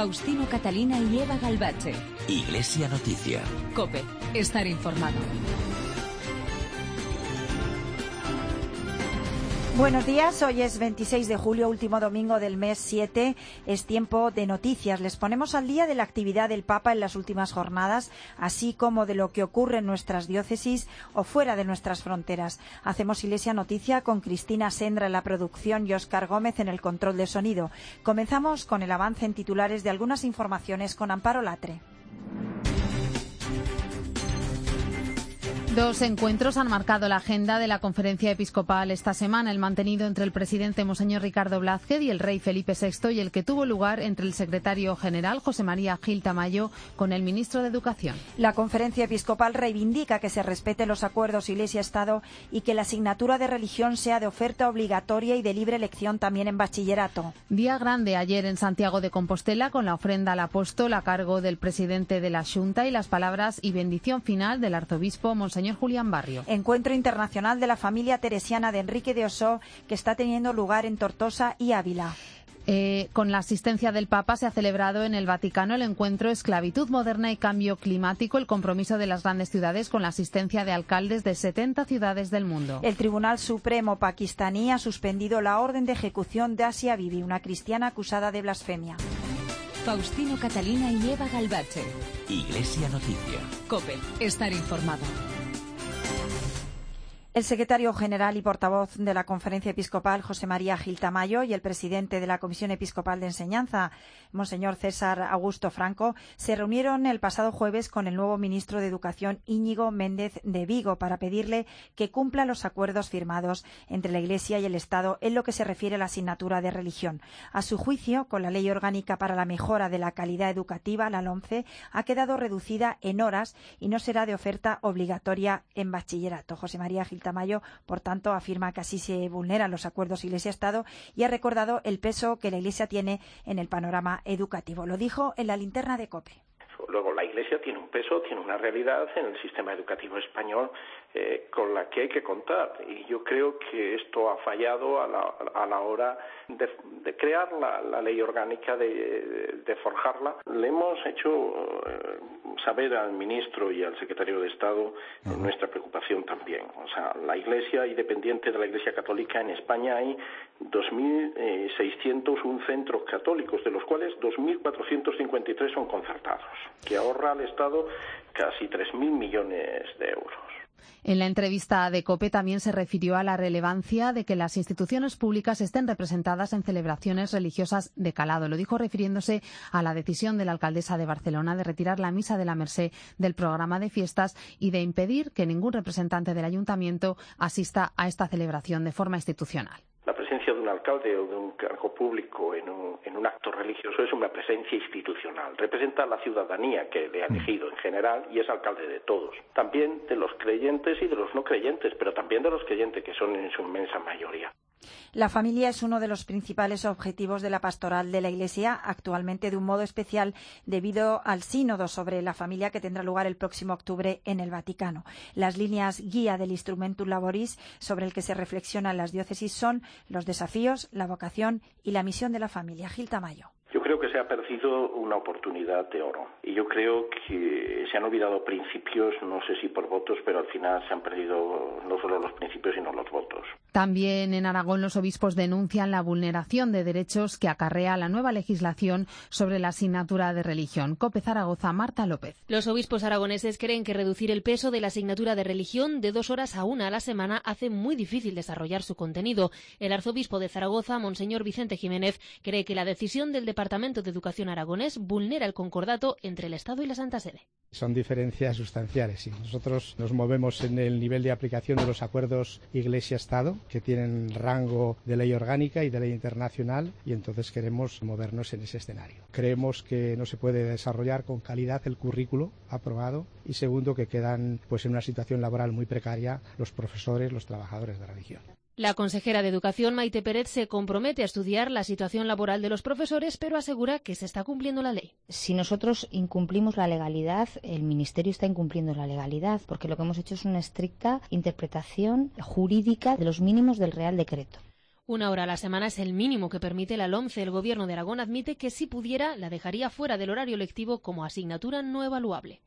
Faustino Catalina y Eva Galbache. Iglesia Noticia. COPE. Estar informado. Buenos días, hoy es 26 de julio, último domingo del mes 7. Es tiempo de noticias. Les ponemos al día de la actividad del Papa en las últimas jornadas, así como de lo que ocurre en nuestras diócesis o fuera de nuestras fronteras. Hacemos Iglesia Noticia con Cristina Sendra en la producción y Óscar Gómez en el control de sonido. Comenzamos con el avance en titulares de algunas informaciones con Amparo Latre. Dos encuentros han marcado la agenda de la conferencia episcopal esta semana, el mantenido entre el presidente Monseñor Ricardo Blázquez y el rey Felipe VI y el que tuvo lugar entre el secretario general José María Gil Tamayo con el ministro de Educación. La conferencia episcopal reivindica que se respeten los acuerdos Iglesia-Estado y que la asignatura de religión sea de oferta obligatoria y de libre elección también en bachillerato. Día grande ayer en Santiago de Compostela con la ofrenda al apóstol a cargo del presidente de la Xunta y las palabras y bendición final del arzobispo Monseñor Julián Barrio. Encuentro internacional de la familia teresiana de Enrique de Osó que está teniendo lugar en Tortosa y Ávila. Con la asistencia del Papa se ha celebrado en el Vaticano el encuentro Esclavitud Moderna y Cambio Climático, el compromiso de las grandes ciudades con la asistencia de alcaldes de 70 ciudades del mundo. El Tribunal Supremo pakistaní ha suspendido la orden de ejecución de Asia Bibi, una cristiana acusada de blasfemia. Faustino Catalina y Eva Galbache. Iglesia Noticia. COPE. Estar informado. El secretario general y portavoz de la Conferencia Episcopal, José María Gil Tamayo, y el presidente de la Comisión Episcopal de Enseñanza, Monseñor César Augusto Franco, se reunieron el pasado jueves con el nuevo ministro de Educación, Íñigo Méndez de Vigo, para pedirle que cumpla los acuerdos firmados entre la Iglesia y el Estado en lo que se refiere a la asignatura de religión. A su juicio, con la Ley Orgánica para la Mejora de la Calidad Educativa, la LOMCE, ha quedado reducida en horas y no será de oferta obligatoria en bachillerato. José María Gil Tamayo, por tanto, afirma que así se vulneran los acuerdos Iglesia-Estado y ha recordado el peso que la Iglesia tiene en el panorama educativo. Lo dijo en la linterna de COPE. Luego, la Iglesia tiene un peso, tiene una realidad en el sistema educativo español con la que hay que contar. Y yo creo que esto ha fallado a la hora de crear la ley orgánica, de forjarla. Le hemos hecho saber al ministro y al secretario de Estado nuestra preocupación también. O sea, la Iglesia, independiente de la Iglesia Católica, en España hay 2.601 centros católicos, de los cuales 2.453 son concertados, que ahorra al Estado casi 3.000 millones de euros. En la entrevista de COPE también se refirió a la relevancia de que las instituciones públicas estén representadas en celebraciones religiosas de calado. Lo dijo refiriéndose a la decisión de la alcaldesa de Barcelona de retirar la Misa de la Mercè del programa de fiestas y de impedir que ningún representante del ayuntamiento asista a esta celebración de forma institucional. La presencia de un alcalde o de un cargo público en un acto religioso es una presencia institucional. Representa a la ciudadanía que le ha elegido en general y es alcalde de todos. También de los creyentes y de los no creyentes, pero también de los creyentes, que son en su inmensa mayoría. La familia es uno de los principales objetivos de la pastoral de la Iglesia, actualmente de un modo especial debido al sínodo sobre la familia que tendrá lugar el próximo octubre en el Vaticano. Las líneas guía del Instrumentum Laboris sobre el que se reflexiona en las diócesis son los desafíos, la vocación y la misión de la familia. Gil Tamayo. Yo creo que se ha perdido una oportunidad de oro y yo creo que se han olvidado principios, no sé si por votos, pero al final se han perdido no solo los principios sino los votos. También en Aragón los obispos denuncian la vulneración de derechos que acarrea la nueva legislación sobre la asignatura de religión. COPE Zaragoza, Marta López. Los obispos aragoneses creen que reducir el peso de la asignatura de religión de 2 horas a 1 a la semana hace muy difícil desarrollar su contenido. El arzobispo de Zaragoza, Monseñor Vicente Jiménez, cree que la decisión del Departamento de Educación aragonés vulnera el concordato entre el Estado y la Santa Sede. Son diferencias sustanciales. Y nosotros nos movemos en el nivel de aplicación de los acuerdos Iglesia-Estado, que tienen rango de ley orgánica y de ley internacional, y entonces queremos movernos en ese escenario. Creemos que no se puede desarrollar con calidad el currículo aprobado y segundo, que quedan pues en una situación laboral muy precaria los profesores, los trabajadores de religión. La consejera de Educación, Maite Pérez, se compromete a estudiar la situación laboral de los profesores, pero asegura que se está cumpliendo la ley. Si nosotros incumplimos la legalidad, el Ministerio está incumpliendo la legalidad, porque lo que hemos hecho es una estricta interpretación jurídica de los mínimos del Real Decreto. 1 hora a la semana es el mínimo que permite la LOMCE. El Gobierno de Aragón admite que si pudiera la dejaría fuera del horario lectivo como asignatura no evaluable.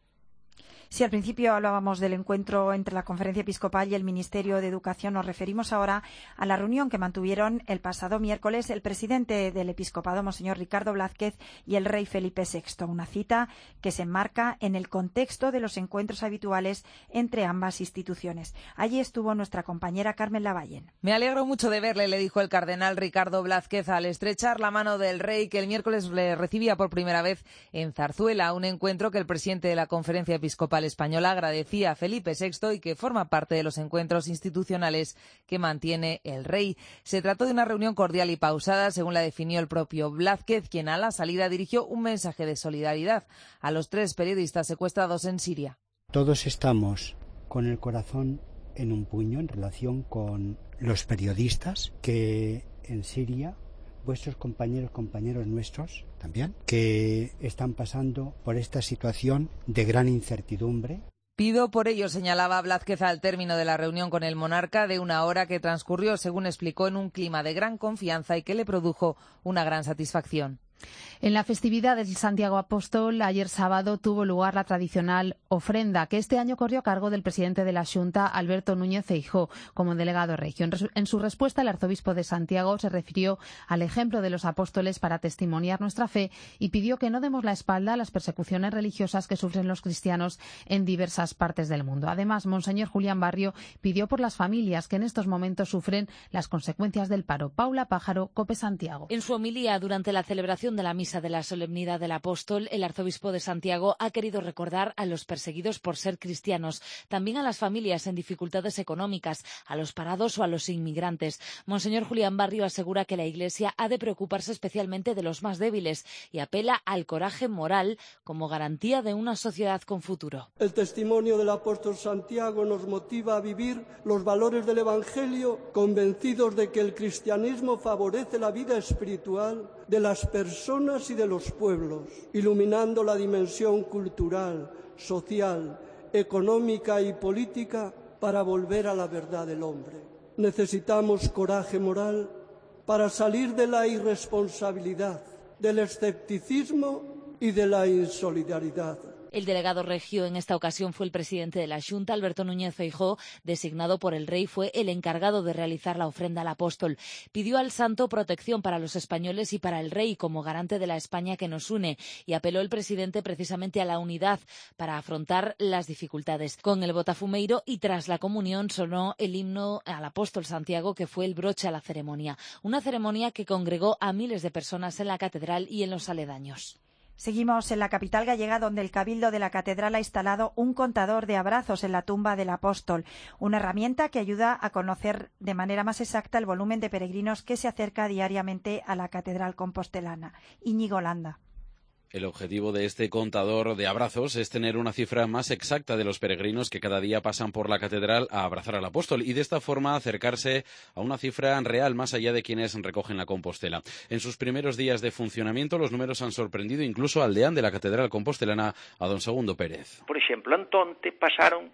Si al principio hablábamos del encuentro entre la Conferencia Episcopal y el Ministerio de Educación, nos referimos ahora a la reunión que mantuvieron el pasado miércoles el presidente del Episcopado, Monseñor Ricardo Blázquez, y el rey Felipe VI. Una cita que se enmarca en el contexto de los encuentros habituales entre ambas instituciones. Allí estuvo nuestra compañera Carmen Lavallén. Me alegro mucho de verle, le dijo el cardenal Ricardo Blázquez al estrechar la mano del rey, que el miércoles le recibía por primera vez en Zarzuela, un encuentro que el presidente de la Conferencia Episcopal Española agradecía a Felipe VI y que forma parte de los encuentros institucionales que mantiene el rey. Se trató de una reunión cordial y pausada, según la definió el propio Blázquez, quien a la salida dirigió un mensaje de solidaridad a los 3 periodistas secuestrados en Siria. Todos estamos con el corazón en un puño en relación con los periodistas que en Siria, vuestros compañeros nuestros también, que están pasando por esta situación de gran incertidumbre. Pido por ello, señalaba Blázquez al término de la reunión con el monarca, de 1 hora que transcurrió, según explicó, en un clima de gran confianza y que le produjo una gran satisfacción. En la festividad del Santiago Apóstol, ayer sábado, tuvo lugar la tradicional ofrenda, que este año corrió a cargo del presidente de la Xunta, Alberto Núñez Feijóo, como delegado regio. En su respuesta, el arzobispo de Santiago se refirió al ejemplo de los apóstoles para testimoniar nuestra fe y pidió que no demos la espalda a las persecuciones religiosas que sufren los cristianos en diversas partes del mundo. Además, Monseñor Julián Barrio pidió por las familias que en estos momentos sufren las consecuencias del paro. Paula Pájaro, COPE Santiago. En su homilía durante la celebración de la misa de la solemnidad del apóstol, el arzobispo de Santiago ha querido recordar a los perseguidos por ser cristianos, también a las familias en dificultades económicas, a los parados o a los inmigrantes. Monseñor Julián Barrio asegura que la Iglesia ha de preocuparse especialmente de los más débiles y apela al coraje moral como garantía de una sociedad con futuro. El testimonio del apóstol Santiago nos motiva a vivir los valores del Evangelio, convencidos de que el cristianismo favorece la vida espiritual de las personas y de los pueblos, iluminando la dimensión cultural, social, económica y política para volver a la verdad del hombre. Necesitamos coraje moral para salir de la irresponsabilidad, del escepticismo y de la insolidaridad. El delegado regio en esta ocasión fue el presidente de la Xunta, Alberto Núñez Feijóo, designado por el rey, fue el encargado de realizar la ofrenda al apóstol. Pidió al santo protección para los españoles y para el rey como garante de la España que nos une y apeló el presidente precisamente a la unidad para afrontar las dificultades. Con el botafumeiro y tras la comunión sonó el himno al apóstol Santiago, que fue el broche a la ceremonia. Una ceremonia que congregó a miles de personas en la catedral y en los aledaños. Seguimos en la capital gallega, donde el Cabildo de la Catedral ha instalado un contador de abrazos en la tumba del apóstol, una herramienta que ayuda a conocer de manera más exacta el volumen de peregrinos que se acerca diariamente a la Catedral compostelana. Íñigo Landa. El objetivo de este contador de abrazos es tener una cifra más exacta de los peregrinos que cada día pasan por la catedral a abrazar al apóstol y de esta forma acercarse a una cifra real más allá de quienes recogen la Compostela. En sus primeros días de funcionamiento los números han sorprendido incluso al deán de la catedral compostelana, a don Segundo Pérez. Por ejemplo, entonces pasaron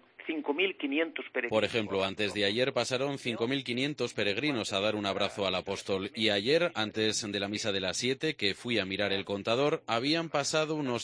5.500 peregrinos. Por ejemplo, antes de ayer pasaron 5.500 peregrinos a dar un abrazo al apóstol y ayer, antes de la misa de las 7, que fui a mirar el contador, habían pasado unos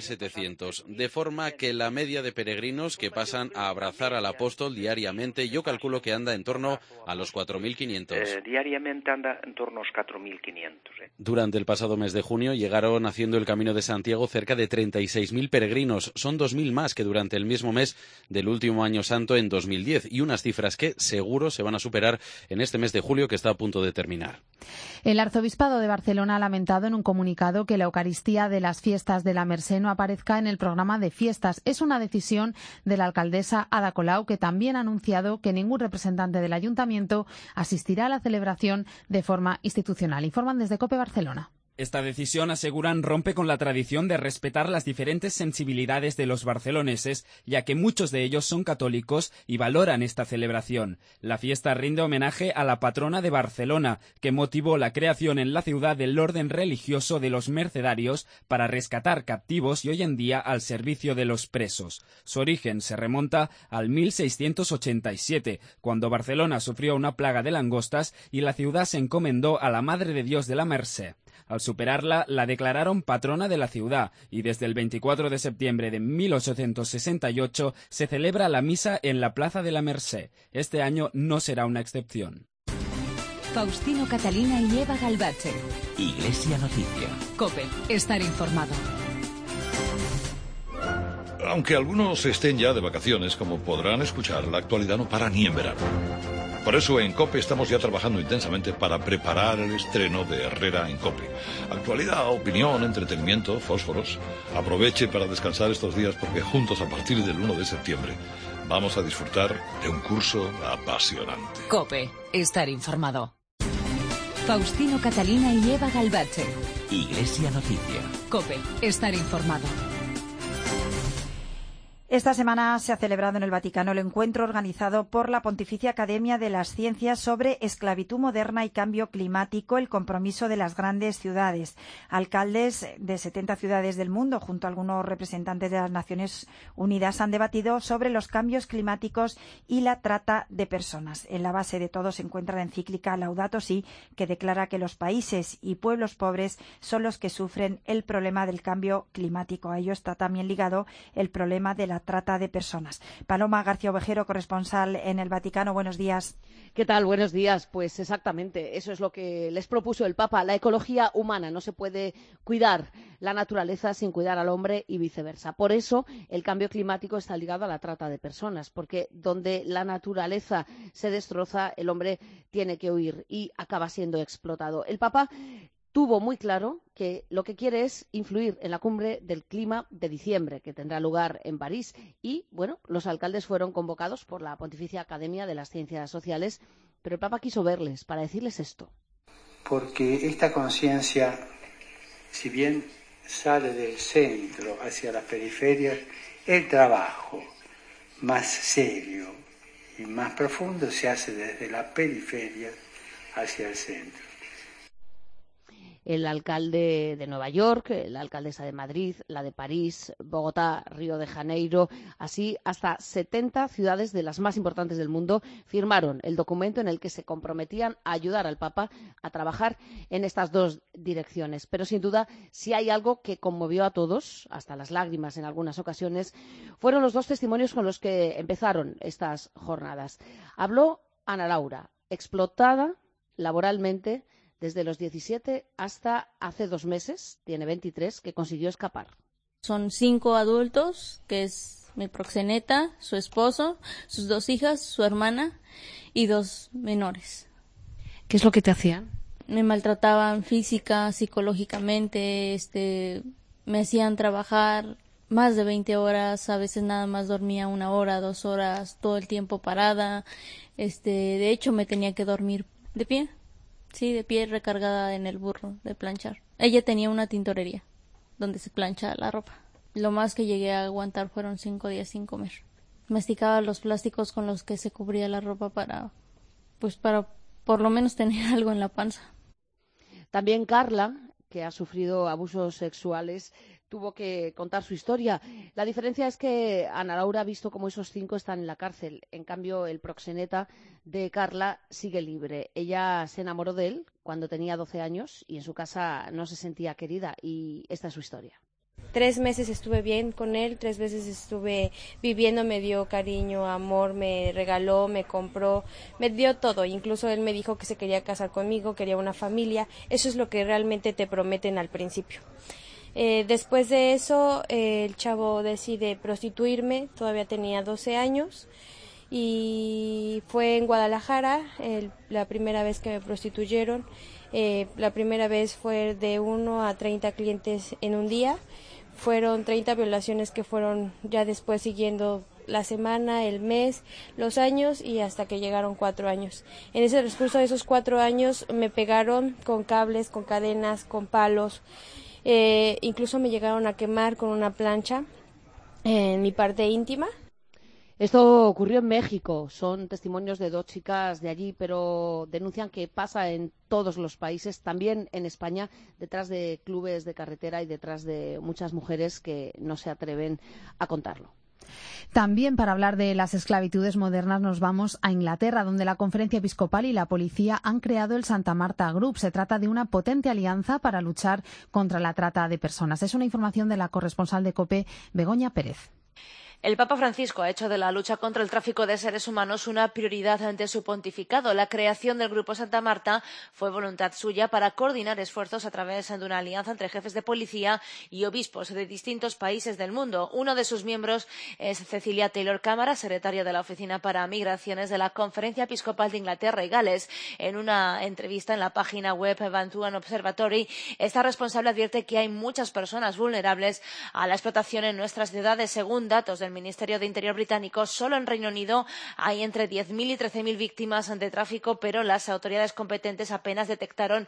3.700, de forma que la media de peregrinos que pasan a abrazar al apóstol diariamente, yo calculo que anda en torno a los 4.500. Diariamente anda en torno a los 4.500. Durante el pasado mes de junio llegaron haciendo el Camino de Santiago cerca de 36.000 peregrinos, son 2.000 más que durante el mismo mes del último año santo en 2010 y unas cifras que seguro se van a superar en este mes de julio que está a punto de terminar. El Arzobispado de Barcelona ha lamentado en un comunicado que la Eucaristía de las fiestas de la Mercè no aparezca en el programa de fiestas. Es una decisión de la alcaldesa Ada Colau, que también ha anunciado que ningún representante del Ayuntamiento asistirá a la celebración de forma institucional. Informan desde COPE Barcelona. Esta decisión, aseguran, rompe con la tradición de respetar las diferentes sensibilidades de los barceloneses, ya que muchos de ellos son católicos y valoran esta celebración. La fiesta rinde homenaje a la patrona de Barcelona, que motivó la creación en la ciudad del orden religioso de los mercedarios para rescatar captivos y hoy en día al servicio de los presos. Su origen se remonta al 1687, cuando Barcelona sufrió una plaga de langostas y la ciudad se encomendó a la Madre de Dios de la Mercè. Al superarla, la declararon patrona de la ciudad y desde el 24 de septiembre de 1868 se celebra la misa en la Plaza de la Mercè. Este año no será una excepción. Faustino Catalina y Eva Galbache. Iglesia Noticia. COPE. Estar informado. Aunque algunos estén ya de vacaciones, como podrán escuchar, la actualidad no para ni en verano. Por eso en COPE estamos ya trabajando intensamente para preparar el estreno de Herrera en COPE. Actualidad, opinión, entretenimiento, fósforos. Aproveche para descansar estos días porque juntos a partir del 1 de septiembre vamos a disfrutar de un curso apasionante. COPE. Estar informado. Faustino Catalina y Eva Galbache. Iglesia Noticia. COPE. Estar informado. Esta semana se ha celebrado en el Vaticano el encuentro organizado por la Pontificia Academia de las Ciencias sobre esclavitud moderna y cambio climático, el compromiso de las grandes ciudades. Alcaldes de 70 ciudades del mundo, junto a algunos representantes de las Naciones Unidas, han debatido sobre los cambios climáticos y la trata de personas. En la base de todo se encuentra la encíclica Laudato Si, que declara que los países y pueblos pobres son los que sufren el problema del cambio climático. A ello está también ligado el problema de la trata de personas. Paloma García Ovejero, corresponsal en el Vaticano, buenos días. ¿Qué tal? Buenos días. Pues exactamente, eso es lo que les propuso el Papa, la ecología humana. No se puede cuidar la naturaleza sin cuidar al hombre y viceversa. Por eso el cambio climático está ligado a la trata de personas, porque donde la naturaleza se destroza, el hombre tiene que huir y acaba siendo explotado. El Papa tuvo muy claro que lo que quiere es influir en la cumbre del clima de diciembre, que tendrá lugar en París. Y, bueno, los alcaldes fueron convocados por la Pontificia Academia de las Ciencias Sociales, pero el Papa quiso verles para decirles esto. Porque esta conciencia, si bien sale del centro hacia las periferias, el trabajo más serio y más profundo se hace desde la periferia hacia el centro. El alcalde de Nueva York, la alcaldesa de Madrid, la de París, Bogotá, Río de Janeiro, así hasta 70 ciudades de las más importantes del mundo firmaron el documento en el que se comprometían a ayudar al Papa a trabajar en estas dos direcciones. Pero sin duda, si hay algo que conmovió a todos, hasta las lágrimas en algunas ocasiones, fueron los dos testimonios con los que empezaron estas jornadas. Habló Ana Laura, explotada laboralmente desde los 17 hasta hace 2 meses, tiene 23, que consiguió escapar. Son 5 adultos, que es mi proxeneta, su esposo, sus 2 hijas, su hermana y 2 menores. ¿Qué es lo que te hacían? Me maltrataban física, psicológicamente, me hacían trabajar más de 20 horas, a veces nada más dormía 1 hora, 2 horas, todo el tiempo parada. De hecho, me tenía que dormir de pie. Sí, de pie, recargada en el burro de planchar. Ella tenía una tintorería donde se plancha la ropa. Lo más que llegué a aguantar fueron 5 días sin comer. Masticaba los plásticos con los que se cubría la ropa para por lo menos tener algo en la panza. También Carla, que ha sufrido abusos sexuales, tuvo que contar su historia. La diferencia es que Ana Laura ha visto cómo esos 5 están en la cárcel. En cambio, el proxeneta de Carla sigue libre. Ella se enamoró de él cuando tenía 12 años y en su casa no se sentía querida. Y esta es su historia. 3 meses estuve bien con él, 3 veces estuve viviendo, me dio cariño, amor, me regaló, me compró, me dio todo. Incluso él me dijo que se quería casar conmigo, quería una familia. Eso es lo que realmente te prometen al principio. Después de eso, el chavo decide prostituirme, todavía tenía 12 años, y fue en Guadalajara la primera vez que me prostituyeron. La primera vez fue de 1 a 30 clientes en un día. Fueron 30 violaciones que fueron ya después siguiendo la semana, el mes, los años y hasta que llegaron 4 años. En ese transcurso de esos 4 años me pegaron con cables, con cadenas, con palos, incluso me llegaron a quemar con una plancha en mi parte íntima. Esto ocurrió en México. Son testimonios de 2 chicas de allí, pero denuncian que pasa en todos los países, también en España, detrás de clubes de carretera y detrás de muchas mujeres que no se atreven a contarlo. También para hablar de las esclavitudes modernas nos vamos a Inglaterra, donde la Conferencia Episcopal y la policía han creado el Santa Marta Group. Se trata de una potente alianza para luchar contra la trata de personas. Es una información de la corresponsal de COPE, Begoña Pérez. El Papa Francisco ha hecho de la lucha contra el tráfico de seres humanos una prioridad ante su pontificado. La creación del Grupo Santa Marta fue voluntad suya para coordinar esfuerzos a través de una alianza entre jefes de policía y obispos de distintos países del mundo. Uno de sus miembros es Cecilia Taylor Cámara, secretaria de la Oficina para Migraciones de la Conferencia Episcopal de Inglaterra y Gales. En una entrevista en la página web Bantuan Observatory, esta responsable advierte que hay muchas personas vulnerables a la explotación en nuestras ciudades. Según datos del Ministerio de Interior británico, solo en Reino Unido hay entre 10.000 y 13.000 víctimas de tráfico, pero las autoridades competentes apenas detectaron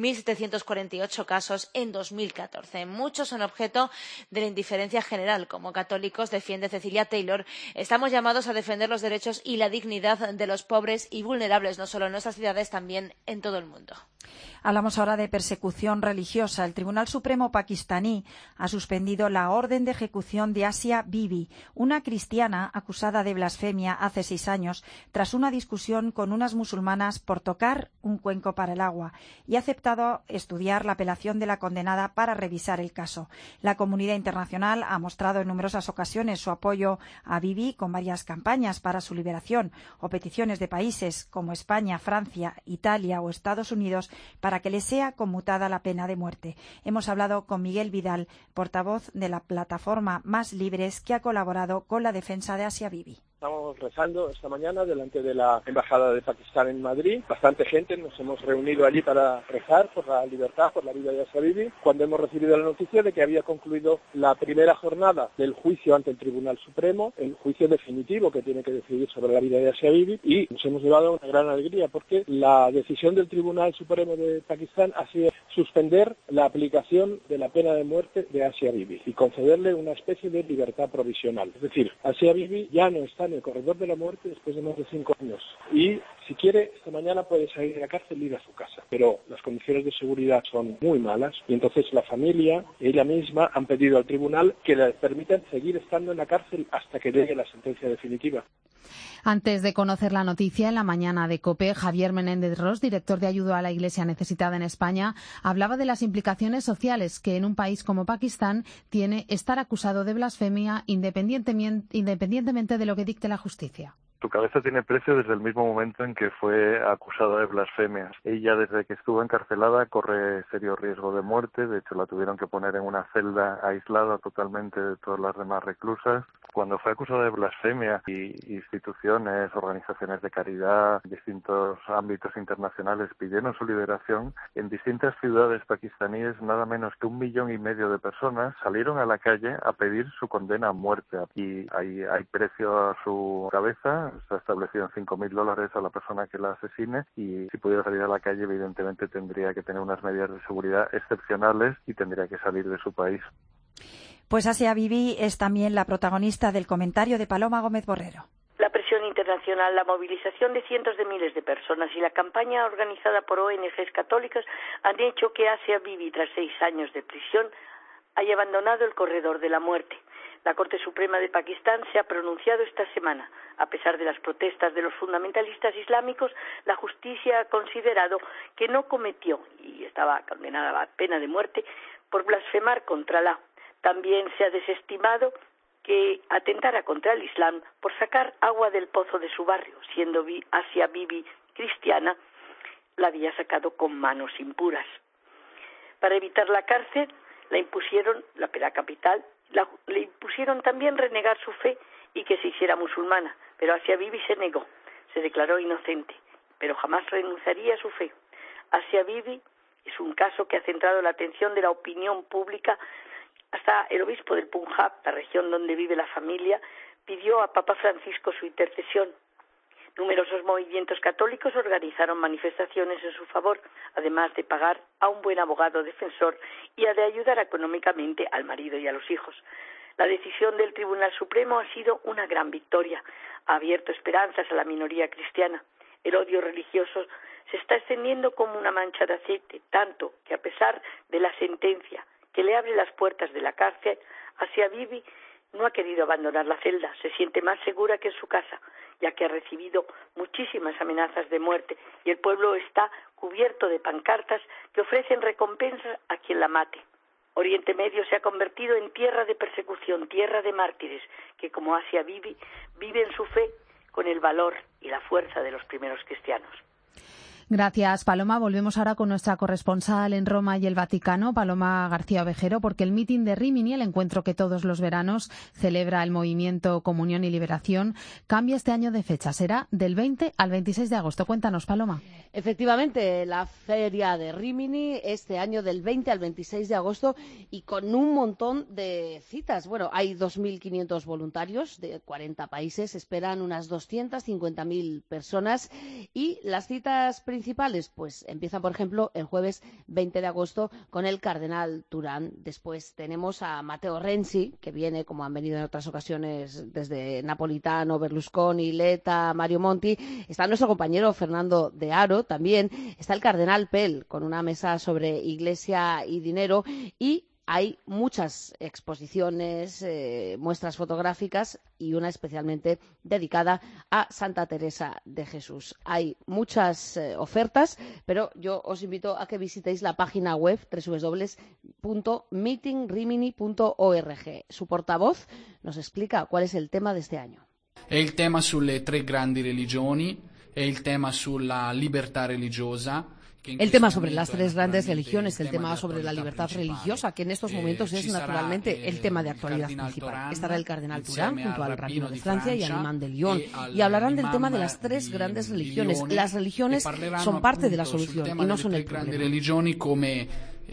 1.748 casos en 2014. Muchos son objeto de la indiferencia general. Como católicos, defiende Cecilia Taylor, estamos llamados a defender los derechos y la dignidad de los pobres y vulnerables, no solo en nuestras ciudades, también en todo el mundo. Hablamos ahora de persecución religiosa. El Tribunal Supremo pakistaní ha suspendido la orden de ejecución de Asia Bibi, una cristiana acusada de blasfemia hace 6 años tras una discusión con unas musulmanas por tocar un cuenco para el agua, y ha aceptado estudiar la apelación de la condenada para revisar el caso. La comunidad internacional ha mostrado en numerosas ocasiones su apoyo a Bibi con varias campañas para su liberación o peticiones de países como España, Francia, Italia o Estados Unidos para que le sea conmutada la pena de muerte. Hemos hablado con Miguel Vidal, portavoz de la plataforma Más Libres, que ha colaborado con la defensa de Asia Bibi. Estamos rezando esta mañana delante de la Embajada de Pakistán en Madrid. Bastante gente, nos hemos reunido allí para rezar por la libertad, por la vida de Asia Bibi, cuando hemos recibido la noticia de que había concluido la primera jornada del juicio ante el Tribunal Supremo, el juicio definitivo que tiene que decidir sobre la vida de Asia Bibi, y nos hemos llevado una gran alegría porque la decisión del Tribunal Supremo de Pakistán ha sido suspender la aplicación de la pena de muerte de Asia Bibi y concederle una especie de libertad provisional. Es decir, Asia Bibi ya no está en el corredor de la muerte después de más de 5 años. Y si quiere, esta mañana puede salir de la cárcel y ir a su casa. Pero las condiciones de seguridad son muy malas y entonces la familia, ella misma, han pedido al tribunal que le permitan seguir estando en la cárcel hasta que llegue la sentencia definitiva. Antes de conocer la noticia, en la mañana de COPE, Javier Menéndez Ros, director de ayuda a la Iglesia necesitada en España, hablaba de las implicaciones sociales que en un país como Pakistán tiene estar acusado de blasfemia independientemente de lo que dicte la justicia. Su cabeza tiene precio desde el mismo momento en que fue acusada de blasfemia. Ella, desde que estuvo encarcelada, corre serio riesgo de muerte. De hecho, la tuvieron que poner en una celda aislada totalmente de todas las demás reclusas. Cuando fue acusada de blasfemia, y instituciones, organizaciones de caridad, distintos ámbitos internacionales pidieron su liberación, en distintas ciudades pakistaníes, nada menos que 1,5 millones de personas salieron a la calle a pedir su condena a muerte. Y hay precio a su cabeza. Se ha establecido en $5.000 a la persona que la asesine, y si pudiera salir a la calle, evidentemente tendría que tener unas medidas de seguridad excepcionales y tendría que salir de su país. Pues Asia Bibi es también la protagonista del comentario de Paloma Gómez Borrero. La presión internacional, la movilización de cientos de miles de personas y la campaña organizada por ONGs católicas han hecho que Asia Bibi, tras 6 años de prisión, haya abandonado el corredor de la muerte. La Corte Suprema de Pakistán se ha pronunciado esta semana. A pesar de las protestas de los fundamentalistas islámicos, la justicia ha considerado que no cometió, y estaba condenada a la pena de muerte, por blasfemar contra Alá. También se ha desestimado que atentara contra el Islam por sacar agua del pozo de su barrio, siendo Asia Bibi cristiana, la había sacado con manos impuras. Para evitar la cárcel, la impusieron, la pena capital, le impusieron también renegar su fe y que se hiciera musulmana, pero Asia Bibi se negó, se declaró inocente, pero jamás renunciaría a su fe. Asia Bibi es un caso que ha centrado la atención de la opinión pública. Hasta el obispo del Punjab, la región donde vive la familia, pidió a Papa Francisco su intercesión. Numerosos movimientos católicos organizaron manifestaciones en su favor, además de pagar a un buen abogado defensor y de ayudar económicamente al marido y a los hijos. La decisión del Tribunal Supremo ha sido una gran victoria. Ha abierto esperanzas a la minoría cristiana. El odio religioso se está extendiendo como una mancha de aceite, tanto que a pesar de la sentencia que le abre las puertas de la cárcel, Asia Bibi no ha querido abandonar la celda. Se siente más segura que en su casa, ya que ha recibido muchísimas amenazas de muerte y el pueblo está cubierto de pancartas que ofrecen recompensas a quien la mate. Oriente Medio se ha convertido en tierra de persecución, tierra de mártires, que como Asia Bibi viven su fe con el valor y la fuerza de los primeros cristianos. Gracias, Paloma. Volvemos ahora con nuestra corresponsal en Roma y el Vaticano, Paloma García Ovejero, porque el mitin de Rímini, el encuentro que todos los veranos celebra el movimiento Comunión y Liberación, cambia este año de fecha. Será del 20 al 26 de agosto. Cuéntanos, Paloma. Efectivamente, la feria de Rímini este año del 20 al 26 de agosto y con un montón de citas. Bueno, hay 2.500 voluntarios de 40 países, esperan unas 250.000 personas y las citas principales pues empiezan, por ejemplo, el jueves 20 de agosto con el cardenal Turán. Después tenemos a Matteo Renzi, que viene, como han venido en otras ocasiones, desde Napolitano, Berlusconi, Letta, Mario Monti. Está nuestro compañero Fernando de Haro también. Está el cardenal Pell con una mesa sobre Iglesia y dinero y hay muchas exposiciones, muestras fotográficas y una especialmente dedicada a Santa Teresa de Jesús. Hay muchas ofertas, pero yo os invito a que visitéis la página web www.meetingrimini.org. Su portavoz nos explica cuál es el tema de este año. È il tema sulle tre grandi religioni, è il tema sulla libertà religiosa. El tema sobre las tres grandes religiones, el tema sobre la libertad religiosa, que en estos momentos es naturalmente el tema de actualidad principal. Estará el cardenal Turán junto al rabino de Francia y al imán de Lyon y hablarán del tema de las tres grandes religiones. Las religiones son parte de la solución y no son el problema.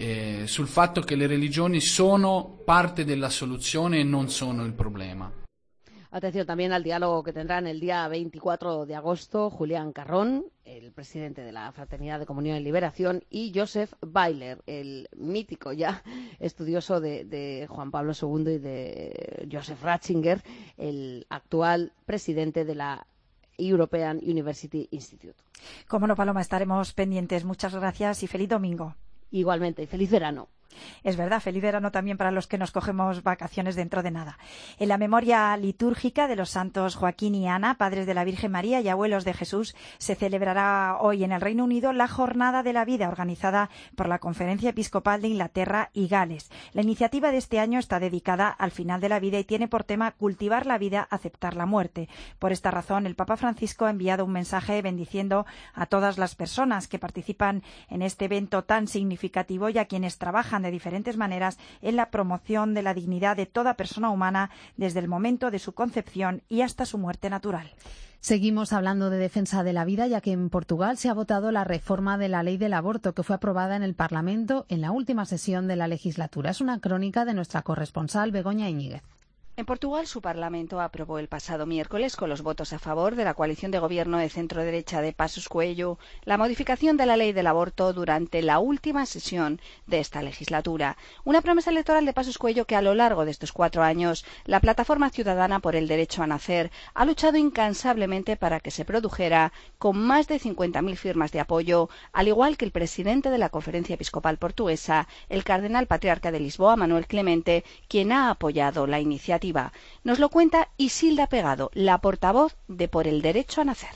Sul fatto che le religioni sono parte della soluzione e non sono il problema. Atención también al diálogo que tendrán el día 24 de agosto Julián Carrón, el presidente de la Fraternidad de Comunión y Liberación, y Joseph Weiler, el mítico ya estudioso de Juan Pablo II y de Joseph Ratzinger, el actual presidente de la European University Institute. Cómo no, Paloma, estaremos pendientes. Muchas gracias y feliz domingo. Igualmente, y feliz verano. Es verdad, feliz verano también para los que nos cogemos vacaciones dentro de nada. En la memoria litúrgica de los santos Joaquín y Ana, padres de la Virgen María y abuelos de Jesús, se celebrará hoy en el Reino Unido la Jornada de la Vida, organizada por la Conferencia Episcopal de Inglaterra y Gales. La iniciativa de este año está dedicada al final de la vida y tiene por tema cultivar la vida, aceptar la muerte. Por esta razón, el Papa Francisco ha enviado un mensaje bendiciendo a todas las personas que participan en este evento tan significativo y a quienes trabajan de diferentes maneras en la promoción de la dignidad de toda persona humana desde el momento de su concepción y hasta su muerte natural. Seguimos hablando de defensa de la vida, ya que en Portugal se ha votado la reforma de la ley del aborto que fue aprobada en el Parlamento en la última sesión de la legislatura. Es una crónica de nuestra corresponsal Begoña Iñiguez. En Portugal, su Parlamento aprobó el pasado miércoles, con los votos a favor de la coalición de gobierno de centro-derecha de Passos Coelho, la modificación de la ley del aborto durante la última sesión de esta legislatura. Una promesa electoral de Passos Coelho que a lo largo de estos 4 años la Plataforma Ciudadana por el Derecho a Nacer ha luchado incansablemente para que se produjera, con más de 50.000 firmas de apoyo, al igual que el presidente de la Conferencia Episcopal Portuguesa, el cardenal patriarca de Lisboa, Manuel Clemente, quien ha apoyado la iniciativa. Nos lo cuenta Isilda Pegado, la portavoz de Por el Derecho a Nacer.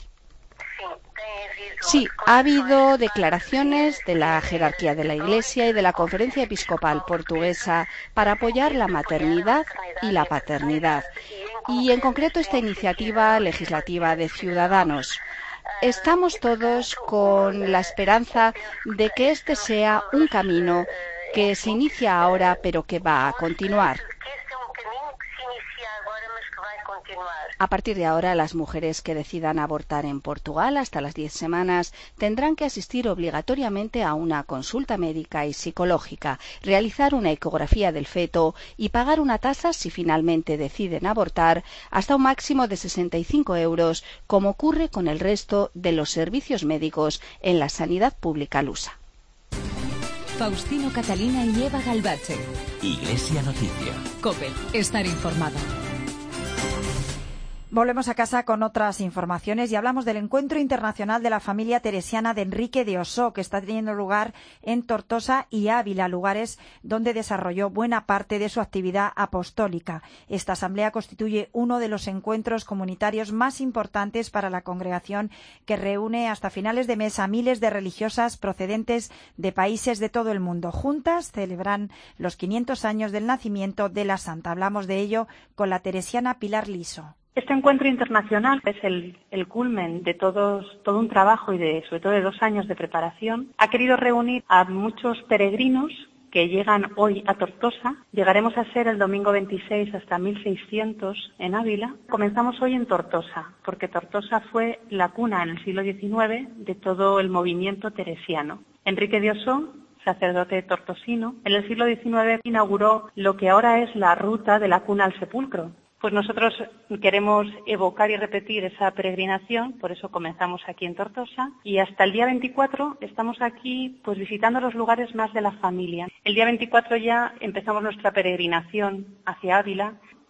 Sí, ha habido declaraciones de la jerarquía de la Iglesia y de la Conferencia Episcopal Portuguesa para apoyar la maternidad y la paternidad, y en concreto esta iniciativa legislativa de Ciudadanos. Estamos todos con la esperanza de que este sea un camino que se inicia ahora pero que va a continuar. A partir de ahora, las mujeres que decidan abortar en Portugal hasta las 10 semanas tendrán que asistir obligatoriamente a una consulta médica y psicológica, realizar una ecografía del feto y pagar una tasa si finalmente deciden abortar, hasta un máximo de 65 euros, como ocurre con el resto de los servicios médicos en la sanidad pública lusa. Faustino Catalina y Eva Galbache. Iglesia Noticia. COPE. Estar informado. Volvemos a casa con otras informaciones y hablamos del Encuentro Internacional de la Familia Teresiana de Enrique de Osó, que está teniendo lugar en Tortosa y Ávila, lugares donde desarrolló buena parte de su actividad apostólica. Esta asamblea constituye uno de los encuentros comunitarios más importantes para la congregación, que reúne hasta finales de mes a miles de religiosas procedentes de países de todo el mundo. Juntas celebran los 500 años del nacimiento de la santa. Hablamos de ello con la teresiana Pilar Liso. Este encuentro internacional es el culmen de todo un trabajo y sobre todo de 2 años de preparación. Ha querido reunir a muchos peregrinos que llegan hoy a Tortosa. Llegaremos a ser el domingo 26 hasta 1.600 en Ávila. Comenzamos hoy en Tortosa, porque Tortosa fue la cuna en el siglo XIX de todo el movimiento teresiano. Enrique de Osó, sacerdote tortosino, en el siglo XIX inauguró lo que ahora es la ruta de la cuna al sepulcro. Pues nosotros queremos evocar y repetir esa peregrinación, por eso comenzamos aquí en Tortosa, y hasta el día 24 estamos aquí pues visitando los lugares más de la familia. El día 24 ya empezamos nuestra peregrinación hacia Ávila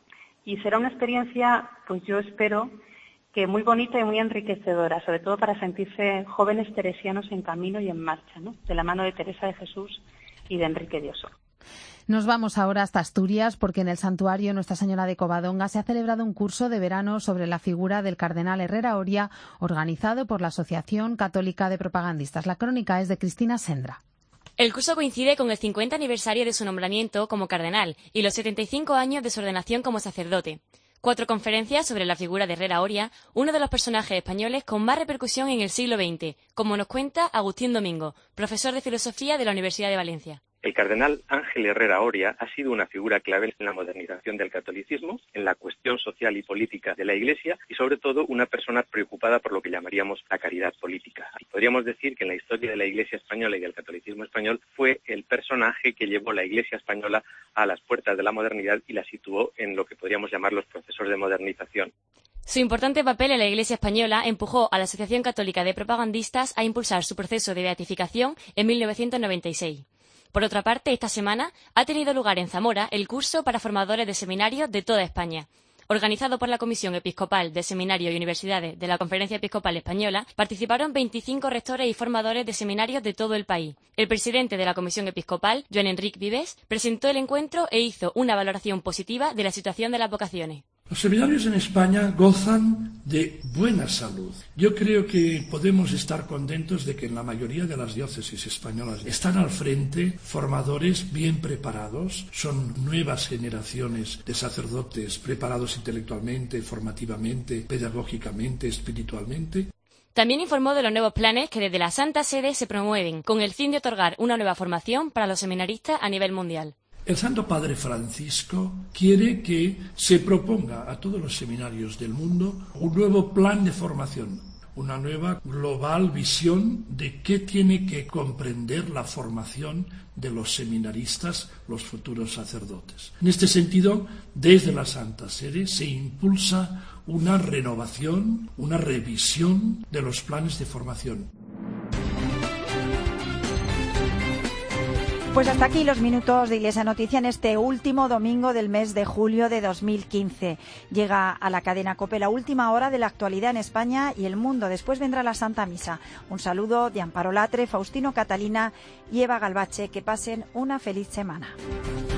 y será una experiencia, pues yo espero, que muy bonita y muy enriquecedora, sobre todo para sentirse jóvenes teresianos en camino y en marcha, ¿no? De la mano de Teresa de Jesús y de Enrique de Osó. Nos vamos ahora hasta Asturias, porque en el santuario Nuestra Señora de Covadonga se ha celebrado un curso de verano sobre la figura del cardenal Herrera Oria, organizado por la Asociación Católica de Propagandistas. La crónica es de Cristina Sendra. El curso coincide con el 50 aniversario de su nombramiento como cardenal y los 75 años de su ordenación como sacerdote. 4 conferencias sobre la figura de Herrera Oria, uno de los personajes españoles con más repercusión en el siglo XX, como nos cuenta Agustín Domingo, profesor de Filosofía de la Universidad de Valencia. El cardenal Ángel Herrera Oria ha sido una figura clave en la modernización del catolicismo, en la cuestión social y política de la Iglesia y sobre todo una persona preocupada por lo que llamaríamos la caridad política. Podríamos decir que en la historia de la Iglesia española y del catolicismo español fue el personaje que llevó la Iglesia española a las puertas de la modernidad y la situó en lo que podríamos llamar los procesos de modernización. Su importante papel en la Iglesia española empujó a la Asociación Católica de Propagandistas a impulsar su proceso de beatificación en 1996. Por otra parte, esta semana ha tenido lugar en Zamora el curso para formadores de seminarios de toda España. Organizado por la Comisión Episcopal de Seminarios y Universidades de la Conferencia Episcopal Española, participaron 25 rectores y formadores de seminarios de todo el país. El presidente de la Comisión Episcopal, Joan Enric Vives, presentó el encuentro e hizo una valoración positiva de la situación de las vocaciones. Los seminarios en España gozan de buena salud. Yo creo que podemos estar contentos de que en la mayoría de las diócesis españolas están al frente formadores bien preparados. Son nuevas generaciones de sacerdotes preparados intelectualmente, formativamente, pedagógicamente, espiritualmente. También informó de los nuevos planes que desde la Santa Sede se promueven con el fin de otorgar una nueva formación para los seminaristas a nivel mundial. El Santo Padre Francisco quiere que se proponga a todos los seminarios del mundo un nuevo plan de formación, una nueva global visión de qué tiene que comprender la formación de los seminaristas, los futuros sacerdotes. En este sentido, desde la Santa Sede se impulsa una renovación, una revisión de los planes de formación. Pues hasta aquí los minutos de Iglesia Noticia en este último domingo del mes de julio de 2015. Llega a la cadena COPE la última hora de la actualidad en España y el mundo. Después vendrá la Santa Misa. Un saludo de Amparo Latre, Faustino Catalina y Eva Galbache. Que pasen una feliz semana.